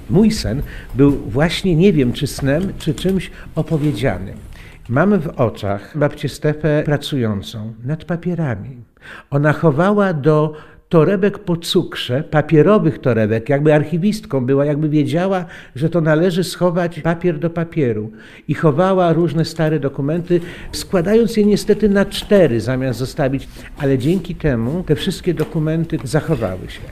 Mój sen był właśnie, nie wiem czy snem, czy czymś opowiedzianym. Mamy w oczach babcię Stefę pracującą nad papierami. Ona chowała do torebek po cukrze, papierowych torebek, jakby archiwistką była, jakby wiedziała, że to należy schować papier do papieru. I chowała różne stare dokumenty, składając je niestety na 4 zamiast zostawić, ale dzięki temu te wszystkie dokumenty zachowały się.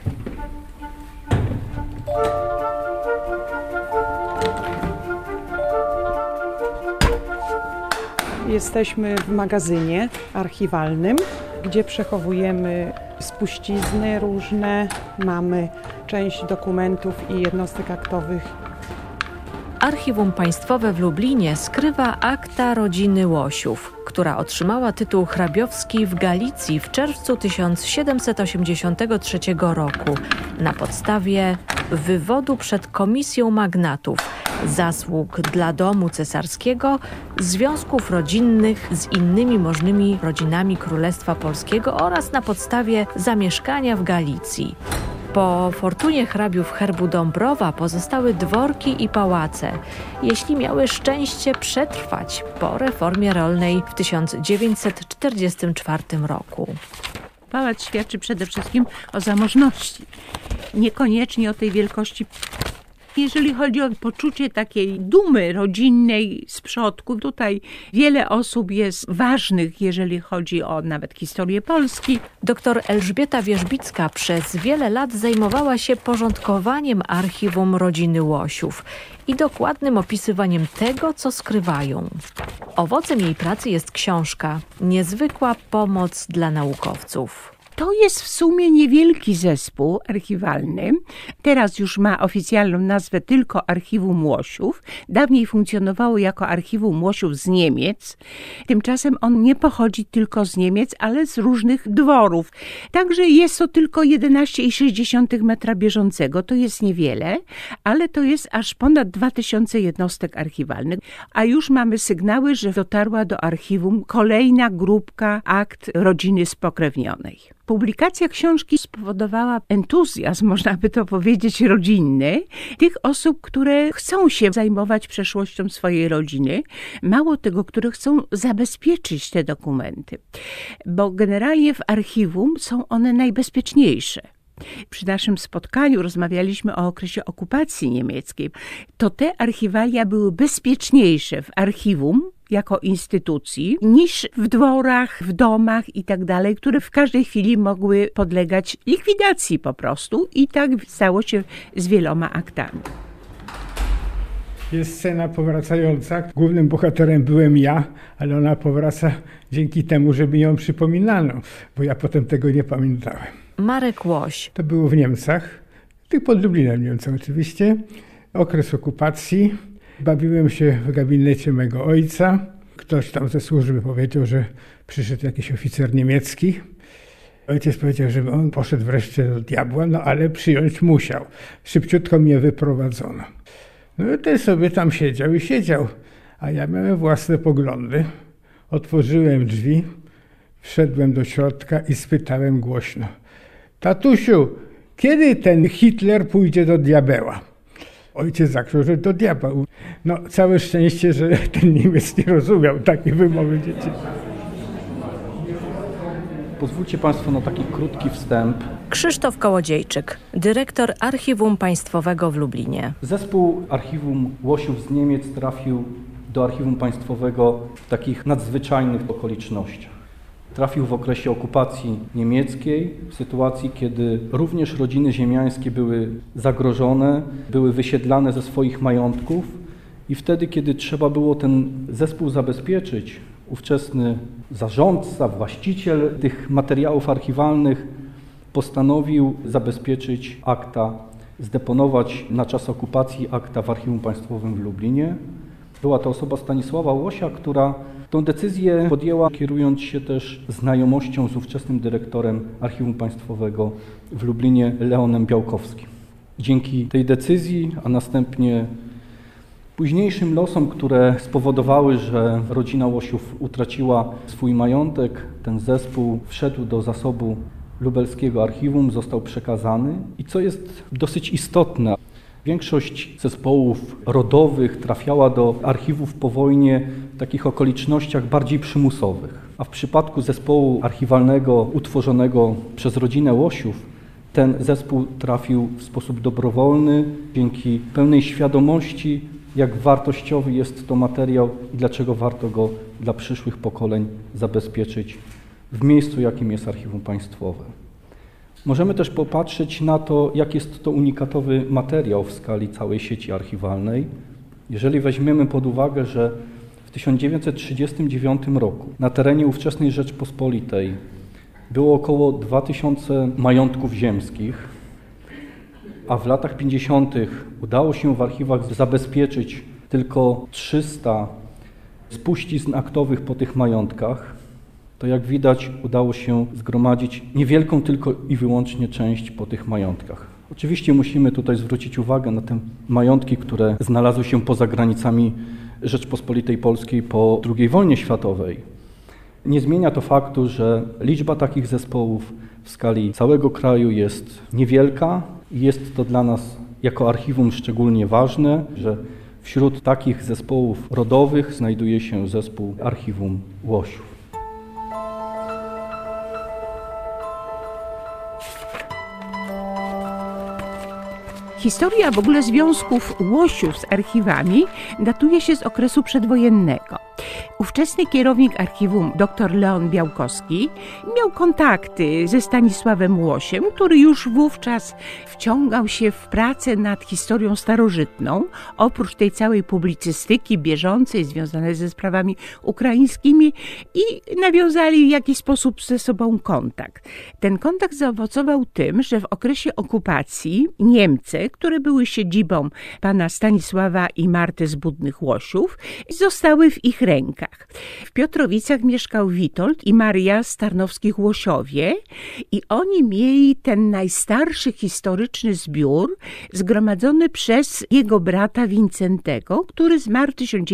Jesteśmy w magazynie archiwalnym, gdzie przechowujemy spuścizny różne. Mamy część dokumentów i jednostek aktowych. Archiwum Państwowe w Lublinie skrywa akta rodziny Łosiów, która otrzymała tytuł hrabiowski w Galicji w czerwcu 1783 roku na podstawie wywodu przed Komisją Magnatów, zasług dla domu cesarskiego, związków rodzinnych z innymi możnymi rodzinami Królestwa Polskiego oraz na podstawie zamieszkania w Galicji. Po fortunie hrabiów herbu Dąbrowa pozostały dworki i pałace, jeśli miały szczęście przetrwać po reformie rolnej w 1944 roku. Pałac świadczy przede wszystkim o zamożności, niekoniecznie o tej wielkości. Jeżeli chodzi o poczucie takiej dumy rodzinnej z przodków, tutaj wiele osób jest ważnych, jeżeli chodzi o nawet historię Polski. Doktor Elżbieta Wierzbicka przez wiele lat zajmowała się porządkowaniem archiwum rodziny Łosiów i dokładnym opisywaniem tego, co skrywają. Owocem jej pracy jest książka Niezwykła pomoc dla naukowców. To jest w sumie niewielki zespół archiwalny. Teraz już ma oficjalną nazwę tylko Archiwum Łosiów. Dawniej funkcjonowało jako Archiwum Łosiów z Niemiec. Tymczasem on nie pochodzi tylko z Niemiec, ale z różnych dworów. Także jest to tylko 11,6 metra bieżącego. To jest niewiele, ale to jest aż ponad 2000 jednostek archiwalnych. A już mamy sygnały, że dotarła do archiwum kolejna grupka akt rodziny spokrewnionej. Publikacja książki spowodowała entuzjazm, można by to powiedzieć, rodzinny tych osób, które chcą się zajmować przeszłością swojej rodziny. Mało tego, które chcą zabezpieczyć te dokumenty, bo generalnie w archiwum są one najbezpieczniejsze. Przy naszym spotkaniu rozmawialiśmy o okresie okupacji niemieckiej. To te archiwalia były bezpieczniejsze w archiwum jako instytucji niż w dworach, w domach i tak dalej, które w każdej chwili mogły podlegać likwidacji po prostu i tak stało się z wieloma aktami. Jest scena powracająca. Głównym bohaterem byłem ja, ale ona powraca dzięki temu, że mi ją przypominano, bo ja potem tego nie pamiętałem. Marek Łoś. To było w Niemcach, tych pod Lublinem Niemcach oczywiście. Okres okupacji. Bawiłem się w gabinecie mego ojca. Ktoś tam ze służby powiedział, że przyszedł jakiś oficer niemiecki. Ojciec powiedział, żeby on poszedł wreszcie do diabła, no ale przyjąć musiał. Szybciutko mnie wyprowadzono. No i ten sobie tam siedział, a ja miałem własne poglądy. Otworzyłem drzwi, wszedłem do środka i spytałem głośno: tatusiu, kiedy ten Hitler pójdzie do diabeła? Ojciec zakrzyczał, że do diabła. No całe szczęście, że ten Niemiec nie rozumiał takiej wymowy dzieci. Pozwólcie Państwo na taki krótki wstęp. Krzysztof Kołodziejczyk, dyrektor Archiwum Państwowego w Lublinie. Zespół Archiwum Łosiów z Niemiec trafił do Archiwum Państwowego w takich nadzwyczajnych okolicznościach. Trafił w okresie okupacji niemieckiej, w sytuacji, kiedy również rodziny ziemiańskie były zagrożone, były wysiedlane ze swoich majątków i wtedy, kiedy trzeba było ten zespół zabezpieczyć, ówczesny zarządca, właściciel tych materiałów archiwalnych postanowił zabezpieczyć akta, zdeponować na czas okupacji akta w Archiwum Państwowym w Lublinie. Była to osoba Stanisława Łosia, która tę decyzję podjęła, kierując się też znajomością z ówczesnym dyrektorem Archiwum Państwowego w Lublinie, Leonem Białkowskim. Dzięki tej decyzji, a następnie późniejszym losom, które spowodowały, że rodzina Łosiów utraciła swój majątek, ten zespół wszedł do zasobu lubelskiego archiwum, został przekazany. I co jest dosyć istotne, Większość zespołów rodowych trafiała do archiwów po wojnie w takich okolicznościach bardziej przymusowych. A w przypadku zespołu archiwalnego utworzonego przez rodzinę Łosiów, ten zespół trafił w sposób dobrowolny, dzięki pełnej świadomości, jak wartościowy jest to materiał i dlaczego warto go dla przyszłych pokoleń zabezpieczyć w miejscu, jakim jest Archiwum Państwowe. Możemy też popatrzeć na to, jak jest to unikatowy materiał w skali całej sieci archiwalnej. Jeżeli weźmiemy pod uwagę, że w 1939 roku na terenie ówczesnej Rzeczpospolitej było około 2000 majątków ziemskich, a w latach 50. udało się w archiwach zabezpieczyć tylko 300 spuścizn aktowych po tych majątkach, to jak widać udało się zgromadzić niewielką tylko i wyłącznie część po tych majątkach. Oczywiście musimy tutaj zwrócić uwagę na te majątki, które znalazły się poza granicami Rzeczpospolitej Polskiej po II wojnie światowej. Nie zmienia to faktu, że liczba takich zespołów w skali całego kraju jest niewielka i jest to dla nas jako archiwum szczególnie ważne, że wśród takich zespołów rodowych znajduje się zespół Archiwum Łosiów. Historia w ogóle związków Łosiów z archiwami datuje się z okresu przedwojennego. Ówczesny kierownik archiwum dr Leon Białkowski miał kontakty ze Stanisławem Łosiem, który już wówczas wciągał się w pracę nad historią starożytną. Oprócz tej całej publicystyki bieżącej związanej ze sprawami ukraińskimi i nawiązali w jakiś sposób ze sobą kontakt. Ten kontakt zaowocował tym, że w okresie okupacji Niemcy, które były siedzibą pana Stanisława i Marty z Budnych Łosiów, zostały w ich rękach. W Piotrowicach mieszkał Witold i Maria z Tarnowskich Łosiowie i oni mieli ten najstarszy historyczny zbiór zgromadzony przez jego brata Wincentego, który zmarł w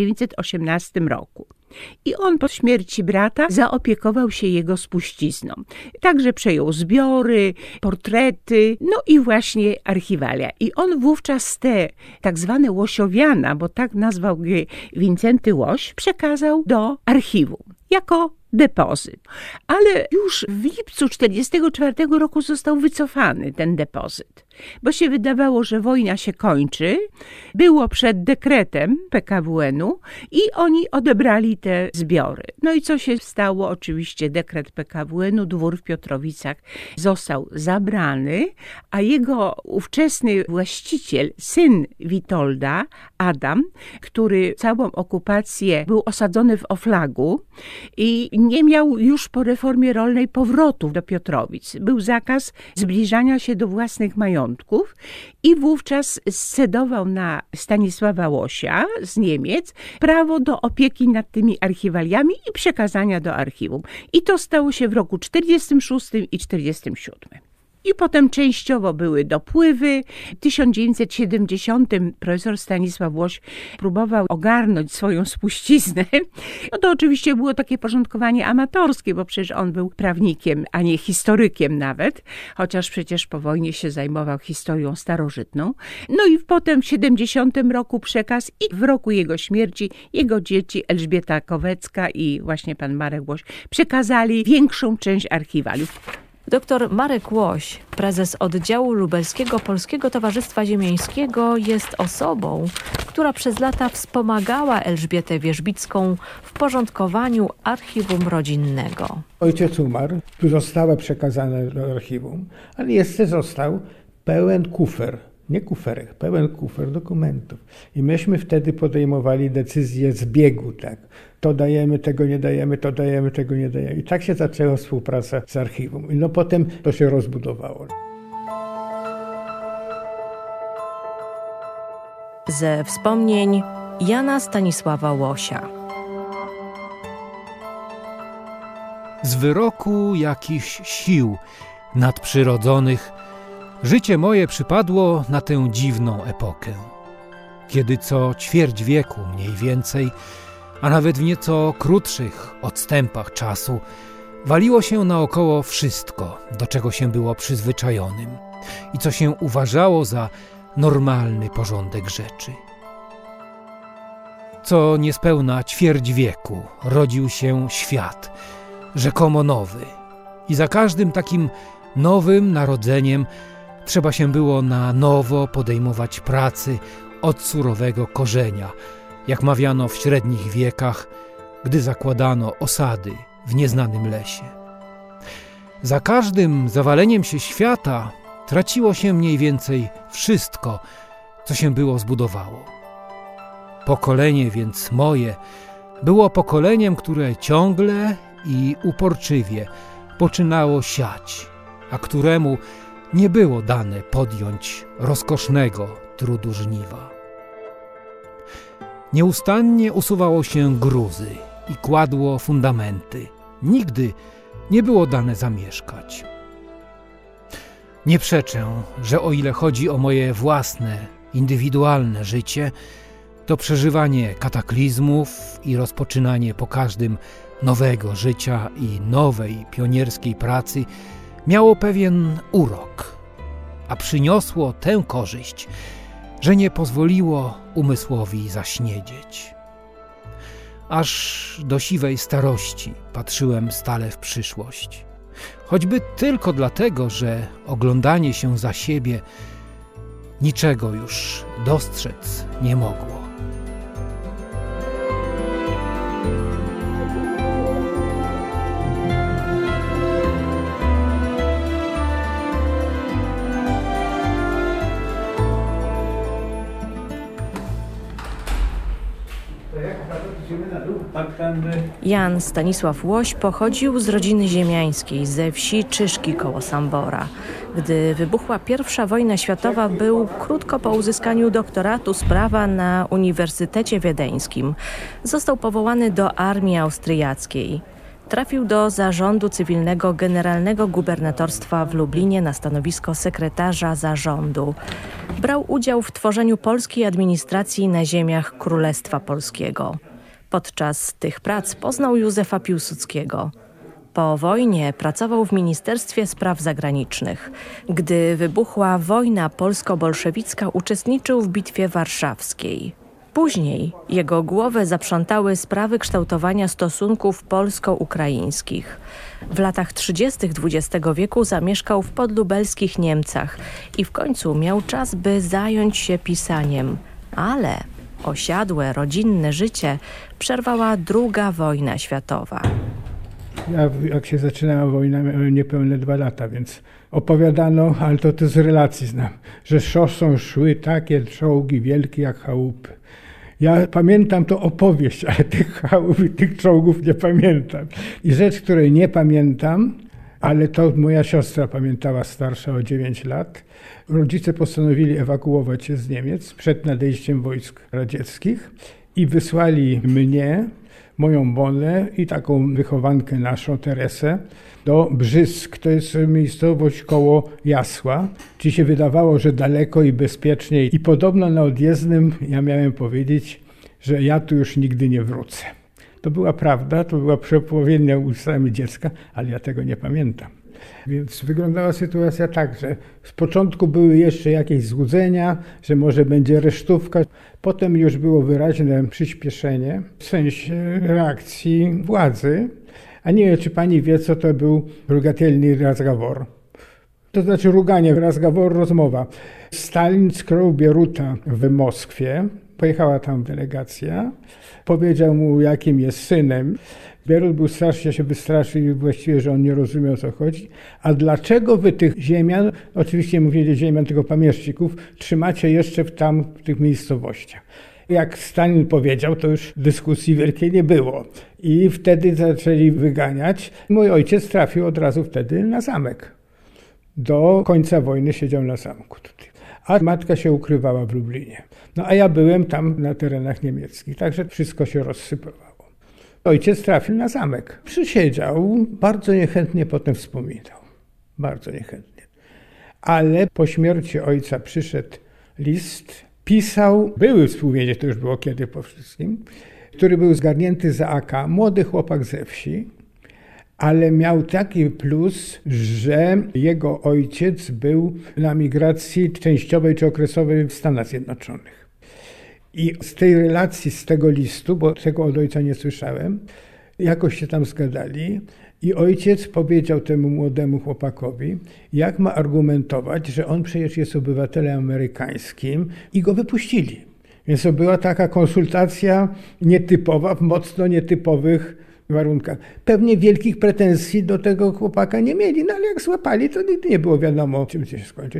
1918 roku. I on po śmierci brata zaopiekował się jego spuścizną. Także przejął zbiory, portrety, no i właśnie archiwalia. I on wówczas te tak zwane Łosiowiana, bo tak nazwał je Wincenty Łoś, przekazał do archiwum jako depozyt. Ale już w lipcu 1944 roku został wycofany ten depozyt, bo się wydawało, że wojna się kończy. Było przed dekretem PKWN-u i oni odebrali te zbiory. No i co się stało? Oczywiście dekret PKWN-u, dwór w Piotrowicach został zabrany, a jego ówczesny właściciel, syn Witolda, Adam, który całą okupację był osadzony w Oflagu i nie miał już po reformie rolnej powrotów do Piotrowic. Był zakaz zbliżania się do własnych majątków i wówczas scedował na Stanisława Łosia z Niemiec prawo do opieki nad tymi archiwaliami i przekazania do archiwum. I to stało się w roku 1946 i 1947. I potem częściowo były dopływy. W 1970 profesor Stanisław Łoś próbował ogarnąć swoją spuściznę. No to oczywiście było takie porządkowanie amatorskie, bo przecież on był prawnikiem, a nie historykiem nawet, chociaż przecież po wojnie się zajmował historią starożytną. No i potem w 70 roku przekaz i w roku jego śmierci jego dzieci Elżbieta Kowecka i właśnie pan Marek Łoś przekazali większą część archiwaliów. Dr Marek Łoś, prezes oddziału lubelskiego Polskiego Towarzystwa Ziemiańskiego, jest osobą, która przez lata wspomagała Elżbietę Wierzbicką w porządkowaniu archiwum rodzinnego. Ojciec umarł, zostało przekazane do archiwum, ale jeszcze został pełen kufer. Nie kuferek, pełen kufer dokumentów. I myśmy wtedy podejmowali decyzję z biegu, tak. To dajemy, tego nie dajemy, to dajemy, tego nie dajemy. I tak się zaczęła współpraca z archiwum. I no potem to się rozbudowało. Ze wspomnień Jana Stanisława Łosia. Z wyroku jakichś sił nadprzyrodzonych życie moje przypadło na tę dziwną epokę, kiedy co ćwierć wieku mniej więcej, a nawet w nieco krótszych odstępach czasu, waliło się naokoło wszystko, do czego się było przyzwyczajonym i co się uważało za normalny porządek rzeczy. Co niespełna ćwierć wieku rodził się świat, rzekomo nowy. I za każdym takim nowym narodzeniem trzeba się było na nowo podejmować pracy od surowego korzenia, jak mawiano w średnich wiekach, gdy zakładano osady w nieznanym lesie. Za każdym zawaleniem się świata traciło się mniej więcej wszystko, co się było zbudowało. Pokolenie więc moje było pokoleniem, które ciągle i uporczywie poczynało siać, a któremu nie było dane podjąć rozkosznego trudu żniwa. Nieustannie usuwało się gruzy i kładło fundamenty. Nigdy nie było dane zamieszkać. Nie przeczę, że o ile chodzi o moje własne, indywidualne życie, to przeżywanie kataklizmów i rozpoczynanie po każdym nowego życia i nowej pionierskiej pracy miało pewien urok, a przyniosło tę korzyść, że nie pozwoliło umysłowi zaśniedzieć. Aż do siwej starości patrzyłem stale w przyszłość, choćby tylko dlatego, że oglądanie się za siebie niczego już dostrzec nie mogło. Jan Stanisław Łoś pochodził z rodziny ziemiańskiej ze wsi Czyszki koło Sambora. Gdy wybuchła I wojna światowa, był krótko po uzyskaniu doktoratu z prawa na Uniwersytecie Wiedeńskim. Został powołany do armii austriackiej. Trafił do zarządu cywilnego Generalnego Gubernatorstwa w Lublinie na stanowisko sekretarza zarządu. Brał udział w tworzeniu polskiej administracji na ziemiach Królestwa Polskiego. Podczas tych prac poznał Józefa Piłsudskiego. Po wojnie pracował w Ministerstwie Spraw Zagranicznych. Gdy wybuchła wojna polsko-bolszewicka, uczestniczył w Bitwie Warszawskiej. Później jego głowę zaprzątały sprawy kształtowania stosunków polsko-ukraińskich. W latach 30. XX wieku zamieszkał w podlubelskich Niemcach i w końcu miał czas, by zająć się pisaniem. Ale osiadłe, rodzinne życie przerwała II wojna światowa. Ja, jak się zaczynała wojna, miałem niepewne 2 lata, więc opowiadano, ale to z relacji znam, że szosą szły takie czołgi wielkie jak chałupy. Ja pamiętam to opowieść, ale tych chałup i tych czołgów nie pamiętam. I rzecz, której nie pamiętam, ale to moja siostra pamiętała, starsza o 9 lat. Rodzice postanowili ewakuować się z Niemiec przed nadejściem wojsk radzieckich i wysłali mnie, moją Bonę i taką wychowankę naszą, Teresę, do Brzysk. To jest miejscowość koło Jasła. Ci się wydawało, że daleko i bezpieczniej. I podobno na odjezdnym ja miałem powiedzieć, że ja tu już nigdy nie wrócę. To była prawda, to była przepowiednia ustami dziecka, ale ja tego nie pamiętam. Więc wyglądała sytuacja tak, że z początku były jeszcze jakieś złudzenia, że może będzie resztówka. Potem już było wyraźne przyspieszenie w sensie reakcji władzy. A nie wiem, czy pani wie, co to był rugatelny razgawor. To znaczy ruganie, razgawor, rozmowa. Stalin skrył Bieruta w Moskwie. Pojechała tam delegacja. Powiedział mu, jakim jest synem. Bierut był strasznie, się wystraszył właściwie, że on nie rozumiał, o co chodzi. A dlaczego wy tych ziemian, oczywiście mówili ziemian, tylko pamieszcików, trzymacie jeszcze w tych miejscowościach? Jak Stalin powiedział, to już dyskusji wielkiej nie było. I wtedy zaczęli wyganiać. Mój ojciec trafił od razu wtedy na zamek. Do końca wojny siedział na zamku tutaj. A matka się ukrywała w Lublinie. No a ja byłem tam na terenach niemieckich, także wszystko się rozsypywało. Ojciec trafił na zamek. Przysiedział, bardzo niechętnie potem wspominał. Bardzo niechętnie. Ale po śmierci ojca przyszedł list, pisał, były współwiedzie, to już było kiedy po wszystkim, który był zgarnięty za AK, młody chłopak ze wsi, ale miał taki plus, że jego ojciec był na migracji częściowej czy okresowej w Stanach Zjednoczonych. I z tej relacji, z tego listu, bo tego od ojca nie słyszałem, jakoś się tam zgadali i ojciec powiedział temu młodemu chłopakowi, jak ma argumentować, że on przecież jest obywatelem amerykańskim i go wypuścili. Więc to była taka konsultacja nietypowa, w mocno nietypowych warunkach. Pewnie wielkich pretensji do tego chłopaka nie mieli, no ale jak złapali, to nigdy nie było wiadomo, czym się skończy.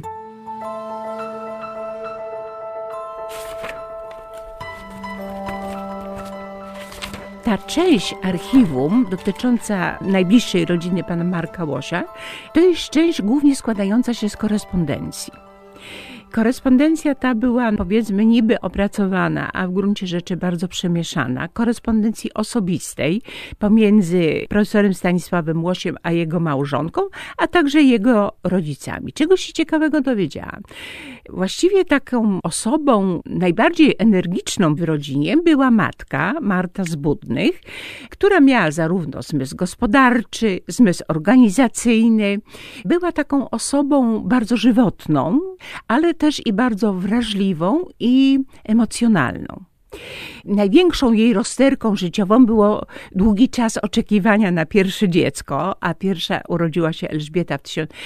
Ta część archiwum dotycząca najbliższej rodziny pana Marka Łosia, to jest część głównie składająca się z korespondencji. Korespondencja ta była, powiedzmy, niby opracowana, a w gruncie rzeczy bardzo przemieszana. Korespondencji osobistej pomiędzy profesorem Stanisławem Łosiem a jego małżonką, a także jego rodzicami. Czegoś się ciekawego dowiedziałam. Właściwie taką osobą najbardziej energiczną w rodzinie była matka, Marta z Budnych, która miała zarówno zmysł gospodarczy, zmysł organizacyjny. Była taką osobą bardzo żywotną, ale też i bardzo wrażliwą i emocjonalną. Największą jej rozterką życiową było długi czas oczekiwania na pierwsze dziecko, a pierwsza urodziła się Elżbieta w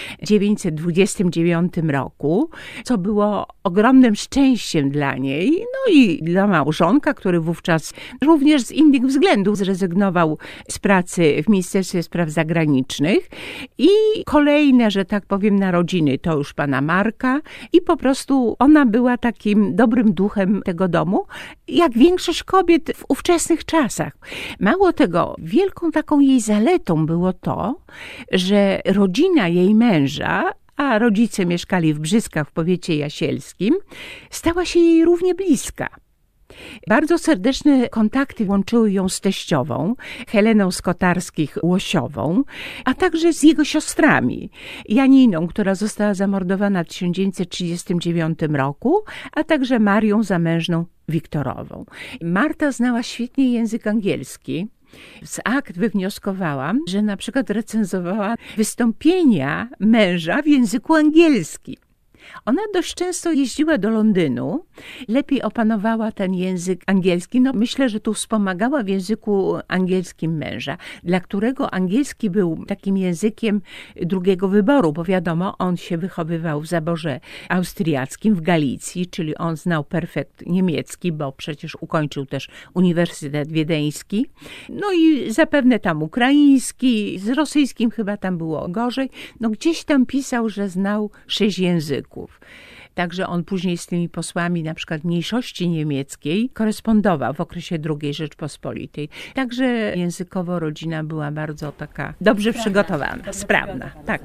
1929 roku, co było ogromnym szczęściem dla niej, no i dla małżonka, który wówczas również z innych względów zrezygnował z pracy w Ministerstwie Spraw Zagranicznych i kolejne, że tak powiem, narodziny to już pana Marka i po prostu ona była takim dobrym duchem tego domu, jak większość kobiet w ówczesnych czasach. Mało tego, wielką taką jej zaletą było to, że rodzina jej męża, a rodzice mieszkali w Brzyskach w powiecie jasielskim, stała się jej równie bliska. Bardzo serdeczne kontakty łączyły ją z teściową, Heleną Skotarskich-Łosiową, a także z jego siostrami, Janiną, która została zamordowana w 1939 roku, a także Marią Zamężną Wiktorową. Marta znała świetnie język angielski. Z akt wywnioskowałam, że na przykład recenzowała wystąpienia męża w języku angielskim. Ona dość często jeździła do Londynu, lepiej opanowała ten język angielski. No, myślę, że tu wspomagała w języku angielskim męża, dla którego angielski był takim językiem drugiego wyboru, bo wiadomo, on się wychowywał w zaborze austriackim w Galicji, czyli on znał perfekt niemiecki, bo przecież ukończył też Uniwersytet Wiedeński. No i zapewne tam ukraiński, z rosyjskim chyba tam było gorzej. No gdzieś tam pisał, że znał 6 języków. Także on później z tymi posłami na przykład mniejszości niemieckiej korespondował w okresie II Rzeczpospolitej. Także językowo rodzina była bardzo taka dobrze przygotowana, sprawna. Tak.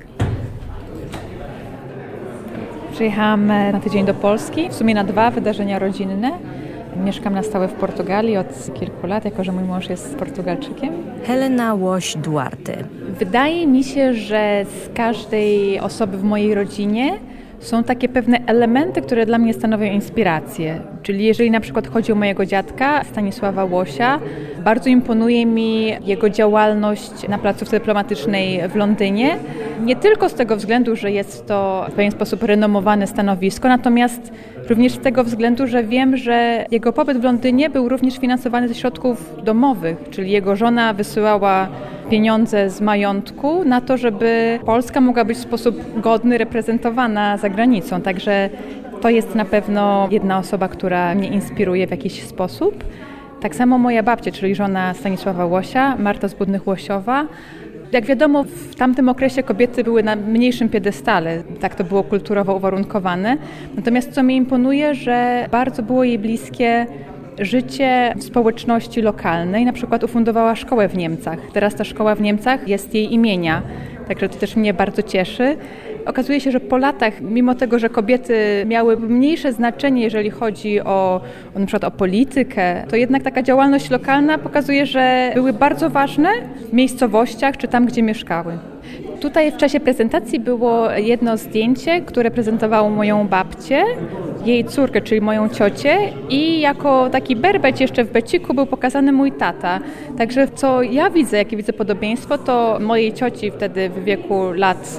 Przyjechałam na tydzień do Polski, w sumie na 2 wydarzenia rodzinne. Mieszkam na stałe w Portugalii od kilku lat, jako że mój mąż jest Portugalczykiem. Helena Łoś-Duarte. Wydaje mi się, że z każdej osoby w mojej rodzinie są takie pewne elementy, które dla mnie stanowią inspirację. Czyli jeżeli na przykład chodzi o mojego dziadka, Stanisława Łosia, bardzo imponuje mi jego działalność na placówce dyplomatycznej w Londynie. Nie tylko z tego względu, że jest to w pewien sposób renomowane stanowisko, natomiast również z tego względu, że wiem, że jego pobyt w Londynie był również finansowany ze środków domowych, czyli jego żona wysyłała pieniądze z majątku na to, żeby Polska mogła być w sposób godny reprezentowana za granicą. Także to jest na pewno jedna osoba, która mnie inspiruje w jakiś sposób. Tak samo moja babcia, czyli żona Stanisława Łosia, Marta z Budnych-Łosiowa. Jak wiadomo, w tamtym okresie kobiety były na mniejszym piedestale, tak to było kulturowo uwarunkowane. Natomiast co mi imponuje, że bardzo było jej bliskie życie w społeczności lokalnej. Na przykład ufundowała szkołę w Niemcach. Teraz ta szkoła w Niemcach jest jej imienia, także to też mnie bardzo cieszy. Okazuje się, że po latach, mimo tego, że kobiety miały mniejsze znaczenie, jeżeli chodzi o na przykład o politykę, to jednak taka działalność lokalna pokazuje, że były bardzo ważne w miejscowościach czy tam, gdzie mieszkały. Tutaj w czasie prezentacji było jedno zdjęcie, które prezentowało moją babcię, jej córkę, czyli moją ciocię i jako taki berbeć jeszcze w beciku był pokazany mój tata. Także co ja widzę, jakie widzę podobieństwo, to mojej cioci wtedy w wieku lat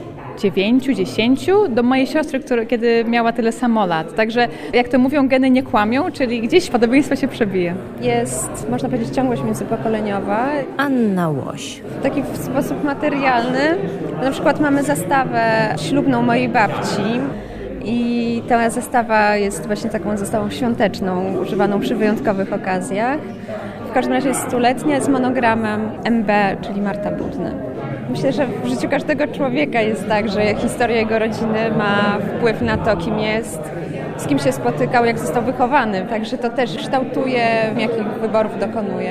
9-10 do mojej siostry, kiedy miała tyle samo lat. Także jak to mówią, geny nie kłamią, czyli gdzieś podobieństwo się przebije. Jest, można powiedzieć, ciągłość międzypokoleniowa. Anna Łoś. W taki sposób materialny. Na przykład mamy zastawę ślubną mojej babci i ta zastawa jest właśnie taką zastawą świąteczną, używaną przy wyjątkowych okazjach. W każdym razie jest 100-letnia z monogramem MB, czyli Marta Budny. Myślę, że w życiu każdego człowieka jest tak, że historia jego rodziny ma wpływ na to, kim jest, z kim się spotykał, jak został wychowany. Także to też kształtuje, jakich wyborów dokonuje.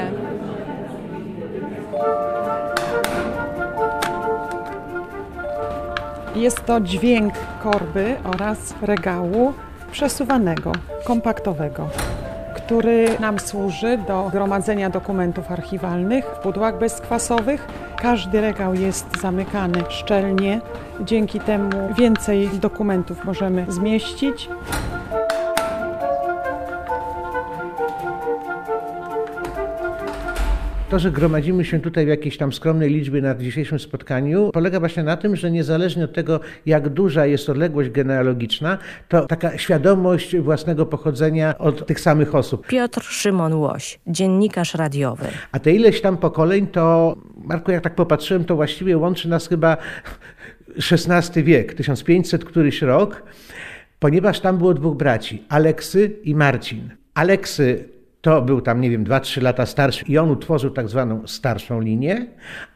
Jest to dźwięk korby oraz regału przesuwanego, kompaktowego, który nam służy do gromadzenia dokumentów archiwalnych w pudłach bezkwasowych. Każdy regał jest zamykany szczelnie, dzięki temu więcej dokumentów możemy zmieścić. To, że gromadzimy się tutaj w jakiejś tam skromnej liczbie na dzisiejszym spotkaniu, polega właśnie na tym, że niezależnie od tego, jak duża jest odległość genealogiczna, to taka świadomość własnego pochodzenia od tych samych osób. Piotr Szymon Łoś, dziennikarz radiowy. A te ileś tam pokoleń, to Marku, jak tak popatrzyłem, to właściwie łączy nas chyba XVI wiek, 1500 któryś rok, ponieważ tam było dwóch braci, Aleksy i Marcin. Aleksy to był tam, 2-3 lata starszy i on utworzył tak zwaną starszą linię,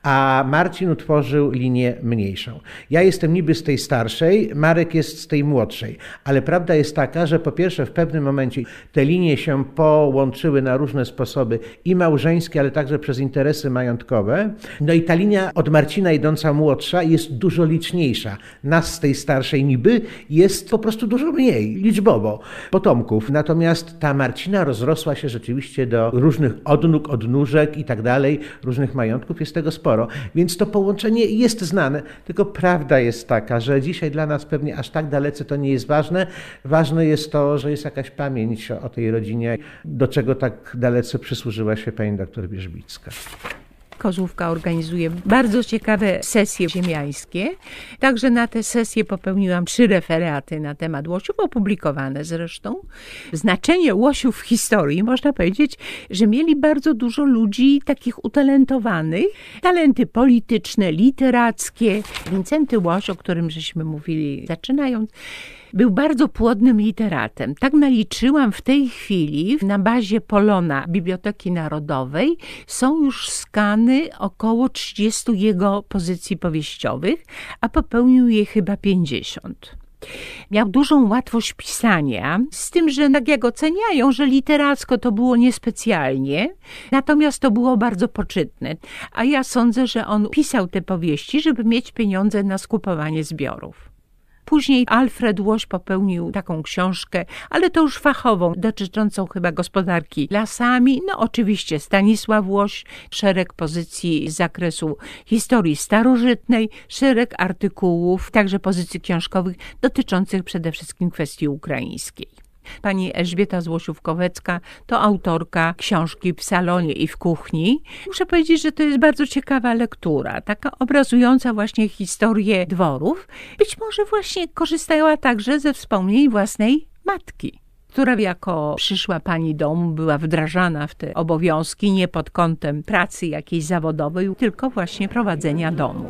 a Marcin utworzył linię mniejszą. Ja jestem niby z tej starszej, Marek jest z tej młodszej, ale prawda jest taka, że po pierwsze w pewnym momencie te linie się połączyły na różne sposoby i małżeńskie, ale także przez interesy majątkowe. No i ta linia od Marcina idąca młodsza jest dużo liczniejsza. Nas z tej starszej niby jest po prostu dużo mniej, liczbowo, potomków. Natomiast ta Marcina rozrosła się rzeczywiście do różnych odnóg, odnóżek i tak dalej, różnych majątków, jest tego sporo. Więc to połączenie jest znane, tylko prawda jest taka, że dzisiaj dla nas pewnie aż tak dalece to nie jest ważne. Ważne jest to, że jest jakaś pamięć o tej rodzinie, do czego tak dalece przysłużyła się pani doktor Wierzbicka. Kozłówka organizuje bardzo ciekawe sesje ziemiańskie. Także na te sesje popełniłam 3 referaty na temat łosiów, opublikowane zresztą. Znaczenie łosiów w historii, można powiedzieć, że mieli bardzo dużo ludzi takich utalentowanych. Talenty polityczne, literackie. Wincenty Łoś, o którym żeśmy mówili zaczynając, był bardzo płodnym literatem. Tak naliczyłam w tej chwili na bazie Polona Biblioteki Narodowej są już skany około 30 jego pozycji powieściowych, a popełnił je chyba 50. Miał dużą łatwość pisania, z tym, że tak jak oceniają, że literacko to było niespecjalnie, natomiast to było bardzo poczytne. A ja sądzę, że on pisał te powieści, żeby mieć pieniądze na skupowanie zbiorów. Później Alfred Łoś popełnił taką książkę, ale to już fachową, dotyczącą chyba gospodarki lasami. No oczywiście Stanisław Łoś, szereg pozycji z zakresu historii starożytnej, szereg artykułów, także pozycji książkowych dotyczących przede wszystkim kwestii ukraińskiej. Pani Elżbieta Złosiów-Kowecka to autorka książki W salonie i w kuchni. Muszę powiedzieć, że to jest bardzo ciekawa lektura, taka obrazująca właśnie historię dworów. Być może właśnie korzystała także ze wspomnień własnej matki, która jako przyszła pani domu była wdrażana w te obowiązki nie pod kątem pracy jakiejś zawodowej, tylko właśnie prowadzenia domu.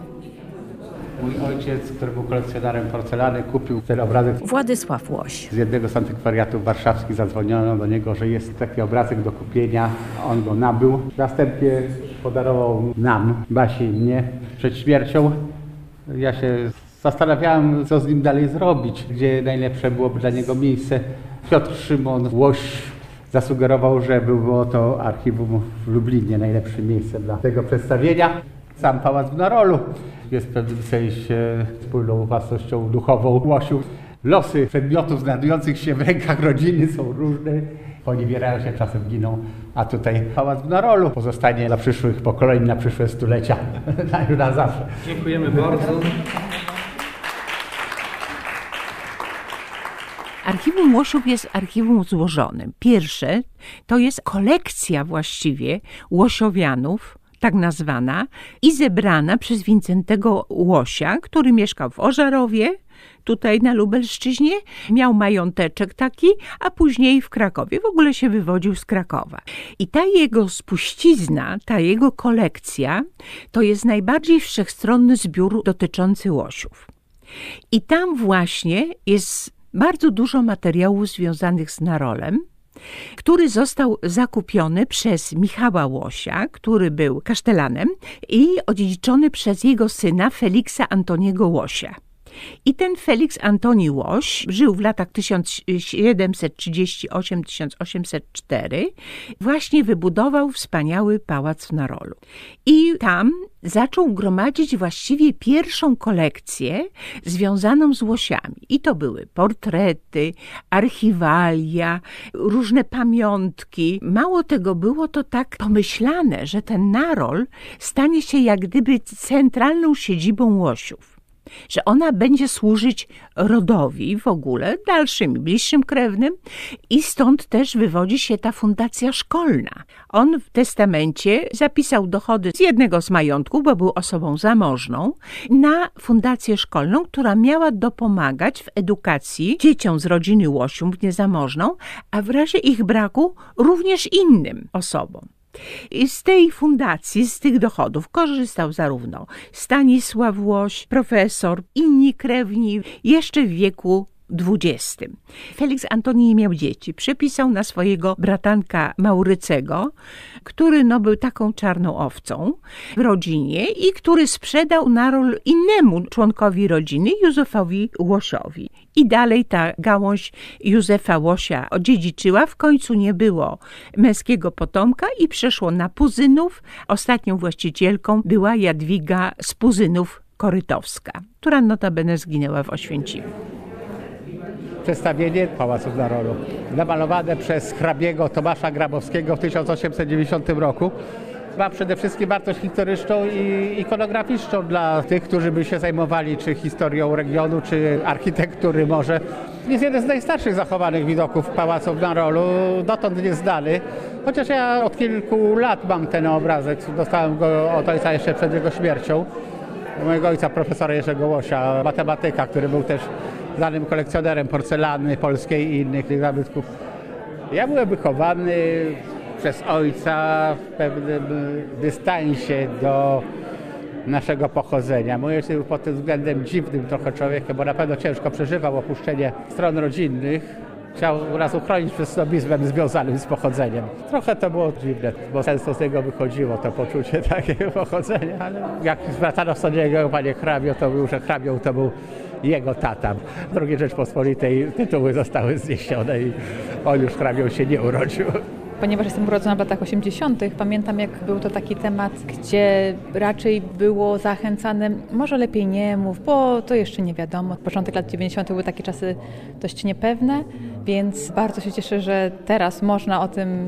Mój ojciec, który był kolekcjonerem porcelany, kupił ten obrazek. Władysław Łoś. Z jednego z antykwariatów warszawskich zadzwoniono do niego, że jest taki obrazek do kupienia. On go nabył. Następnie podarował nam, Basi i mnie, przed śmiercią. Ja się zastanawiałem, co z nim dalej zrobić, gdzie najlepsze byłoby dla niego miejsce. Piotr Szymon Łoś zasugerował, że było to archiwum w Lublinie najlepszym miejscem dla tego przedstawienia. Sam pałac w Narolu jest w pewnym sensie wspólną własnością duchową Łosiów. Losy przedmiotów znajdujących się w rękach rodziny są różne poniewierają się, czasem giną, a tutaj pałac w Narolu pozostanie dla przyszłych pokoleń, na przyszłe stulecia, już na zawsze. Dziękujemy bardzo. Archiwum Łosiów jest archiwum złożonym. Pierwsze to jest kolekcja właściwie Łosiowianów, tak nazwana, i zebrana przez Wincentego Łosia, który mieszkał w Ożarowie, tutaj na Lubelszczyźnie, miał mająteczek taki, a później w Krakowie. W ogóle się wywodził z Krakowa. I ta jego spuścizna, ta jego kolekcja, to jest najbardziej wszechstronny zbiór dotyczący Łosiów. I tam właśnie jest bardzo dużo materiałów związanych z Narolem, który został zakupiony przez Michała Łosia, który był kasztelanem, i odziedziczony przez jego syna Feliksa Antoniego Łosia. I ten Feliks Antoni Łoś żył w latach 1738-1804, właśnie wybudował wspaniały pałac w Narolu. I tam zaczął gromadzić właściwie pierwszą kolekcję związaną z Łosiami. I to były portrety, archiwalia, różne pamiątki. Mało tego, było to tak pomyślane, że ten Narol stanie się jak gdyby centralną siedzibą Łosiów, że ona będzie służyć rodowi w ogóle, dalszym, bliższym krewnym, i stąd też wywodzi się ta fundacja szkolna. On w testamencie zapisał dochody z jednego z majątków, bo był osobą zamożną, na fundację szkolną, która miała dopomagać w edukacji dzieciom z rodziny Łosiów niezamożną, a w razie ich braku również innym osobom. I z tej fundacji, z tych dochodów korzystał zarówno Stanisław Łoś, profesor, inni krewni, jeszcze w wieku XX. Feliks Antoni nie miał dzieci. Przepisał na swojego bratanka Maurycego, który był taką czarną owcą w rodzinie i który sprzedał Narol innemu członkowi rodziny, Józefowi Łosiowi. I dalej ta gałąź Józefa Łosia odziedziczyła. W końcu nie było męskiego potomka i przeszło na Puzynów. Ostatnią właścicielką była Jadwiga z Puzynów-Korytowska, która notabene zginęła w Oświęcimiu. Przedstawienie Pałacu w Narolu, namalowane przez hrabiego Tomasza Grabowskiego w 1890 roku. Ma przede wszystkim wartość historyczną i ikonograficzną dla tych, którzy by się zajmowali czy historią regionu, czy architektury może. Jest jeden z najstarszych zachowanych widoków Pałacu w Narolu, dotąd nieznany. Chociaż ja od kilku lat mam ten obrazek, dostałem go od ojca jeszcze przed jego śmiercią. Mojego ojca, profesora Jerzego Łosia, matematyka, który był też znanym kolekcjonerem porcelany polskiej i innych zabytków. Ja byłem wychowany przez ojca w pewnym dystansie do naszego pochodzenia. Mój ojciec był pod tym względem dziwnym trochę człowiekiem, bo na pewno ciężko przeżywał opuszczenie stron rodzinnych. Chciał nas uchronić przed snobizmem związanym z pochodzeniem. Trochę to było dziwne, bo często z niego wychodziło to poczucie takiego pochodzenia, ale jak zwracano się do niego, panie hrabio, to był, że hrabią to był jego tata. W II Rzeczpospolitej tytuły zostały zniesione i on już hrabią się nie urodził. Ponieważ jestem urodzona w latach 80., pamiętam, jak był to taki temat, gdzie raczej było zachęcane, może lepiej nie mów, bo to jeszcze nie wiadomo. Początek lat 90. były takie czasy dość niepewne, więc bardzo się cieszę, że teraz można o tym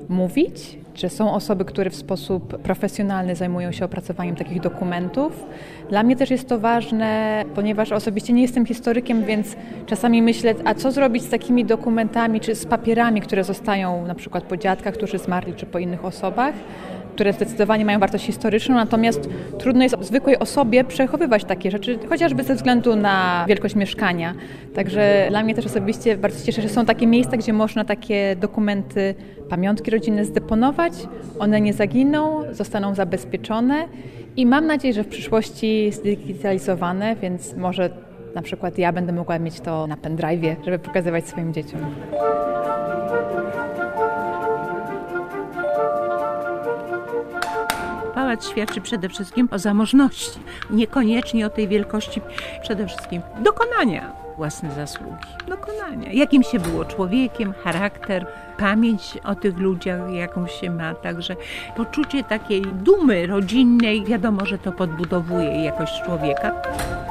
mówić, że są osoby, które w sposób profesjonalny zajmują się opracowaniem takich dokumentów. Dla mnie też jest to ważne, ponieważ osobiście nie jestem historykiem, więc czasami myślę, a co zrobić z takimi dokumentami czy z papierami, które zostają na przykład po dziadkach, którzy zmarli, czy po innych osobach, które zdecydowanie mają wartość historyczną, natomiast trudno jest zwykłej osobie przechowywać takie rzeczy, chociażby ze względu na wielkość mieszkania. Także dla mnie też osobiście bardzo się cieszę, że są takie miejsca, gdzie można takie dokumenty, pamiątki rodzinne zdeponować, one nie zaginą, zostaną zabezpieczone i mam nadzieję, że w przyszłości zdigitalizowane, więc może na przykład ja będę mogła mieć to na pendrive'ie, żeby pokazywać swoim dzieciom. Pałac świadczy przede wszystkim o zamożności, niekoniecznie o tej wielkości, przede wszystkim dokonania własne zasługi, dokonania. Jakim się było człowiekiem, charakter, pamięć o tych ludziach, jaką się ma, także poczucie takiej dumy rodzinnej, wiadomo, że to podbudowuje jakość człowieka.